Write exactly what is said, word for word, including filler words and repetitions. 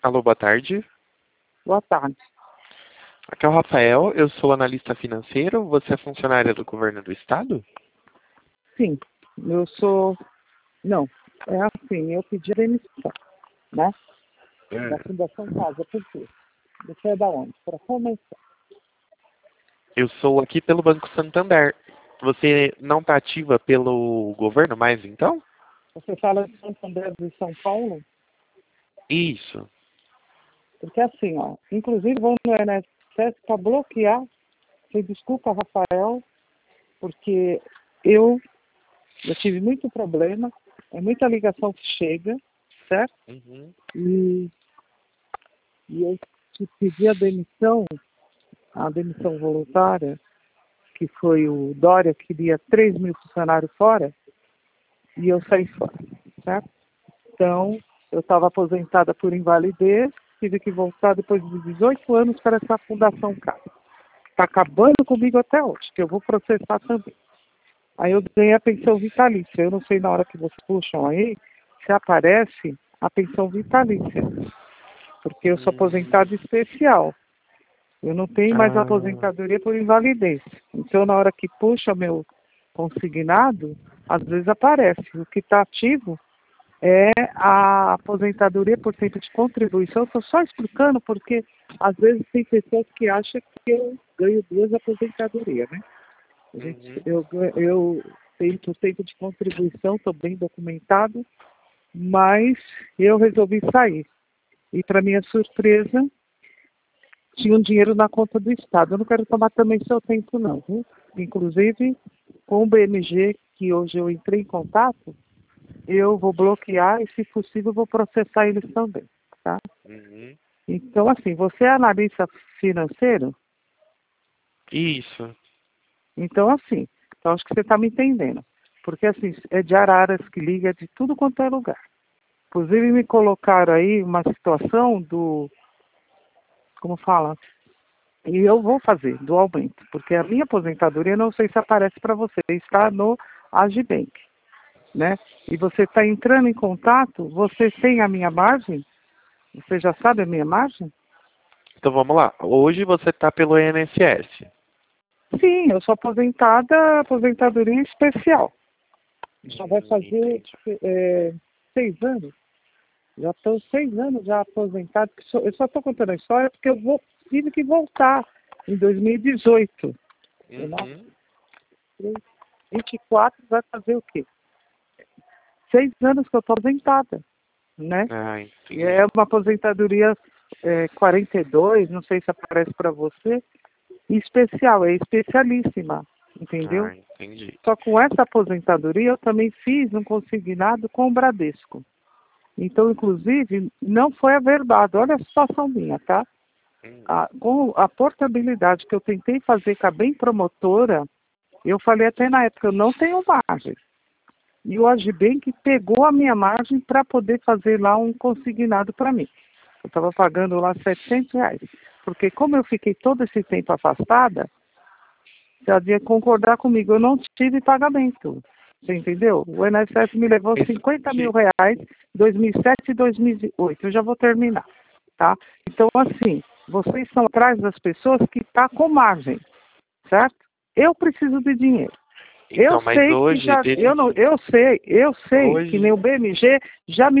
Alô, boa tarde. Boa tarde. Aqui é o Rafael, eu sou analista financeiro. Você é funcionária do governo do estado? Sim, eu sou... Não, é assim, eu pedi a demissão, né? É. Da Fundação Casa, por quê? Você é da onde? Para começar. Eu sou aqui pelo Banco Santander. Você não está ativa pelo governo mais, então? Você fala de Santo André de São Paulo? Isso. Porque assim, ó, inclusive vou no I N S S para bloquear. Você desculpa, Rafael, porque eu, eu tive muito problema, é muita ligação que chega, certo? Uhum. E, e eu te pedi a demissão, a demissão voluntária, que foi o Dória, que queria três mil funcionários fora, e eu saí fora, certo? Então, eu estava aposentada por invalidez, tive que voltar depois de dezoito anos para essa Fundação Casa. Está acabando comigo até hoje, que eu vou processar também. Aí eu ganhei a pensão vitalícia. Eu não sei na hora que vocês puxam aí, se aparece a pensão vitalícia, porque eu sou aposentada especial. Eu não tenho mais Ah, aposentadoria por invalidez. Então, na hora que puxa meu consignado, às vezes aparece. O que está ativo é a aposentadoria por tempo de contribuição. Estou só explicando porque, às vezes, tem pessoas que acham que eu ganho duas aposentadorias, né? A gente, uhum. eu, eu tenho por tempo de contribuição, estou bem documentado, mas eu resolvi sair. E, para minha surpresa, tinha um dinheiro na conta do Estado. Eu não quero tomar também seu tempo, não. Viu? Inclusive, com o B M G, que hoje eu entrei em contato, eu vou bloquear e, se possível, vou processar eles também. Tá? Uhum. Então, assim, você é analista financeiro? Isso. Então, assim, então acho que você está me entendendo. Porque, assim, é de Araras que liga de tudo quanto é lugar. Inclusive, me colocaram aí uma situação do... Como fala? E eu vou fazer do aumento, porque a minha aposentadoria, não sei se aparece para você, está no Agibank, né? E você está entrando em contato, você tem a minha margem? Você já sabe a minha margem? Então vamos lá. Hoje você está pelo I N S S. Sim, eu sou aposentada, aposentadoria especial. Já vai Hum, fazer entendi. é, seis anos. Já estou seis anos já aposentado. Eu só estou contando a história porque eu vou, tive que voltar em dois mil e dezoito. Uhum. vinte e quatro vai fazer o quê? Seis anos que eu estou aposentada, né? Ah, E é entendi. uma aposentadoria é, quarenta e dois, não sei se aparece para você, e especial, é especialíssima, entendeu? Ah, entendi. Só com essa aposentadoria eu também fiz um consignado com o Bradesco. Então, inclusive, não foi averbado. Olha a situação minha, tá? Hum. A, com a portabilidade que eu tentei fazer com a bem promotora, eu falei até na época, eu não tenho margem. E o Agibank pegou a minha margem para poder fazer lá um consignado para mim. Eu estava pagando lá setecentos reais. Porque como eu fiquei todo esse tempo afastada, você havia que concordar comigo, eu não tive pagamento. Você entendeu? O I N S S me levou Isso cinquenta mil que... reais em dois mil e sete e dois mil e oito. Eu já vou terminar, tá? Então, assim, vocês são atrás das pessoas que estão com margem, certo? Eu preciso de dinheiro. Eu Então, mas sei que hoje, já, desde eu não, eu sei, eu sei que nem hoje, o B M G já me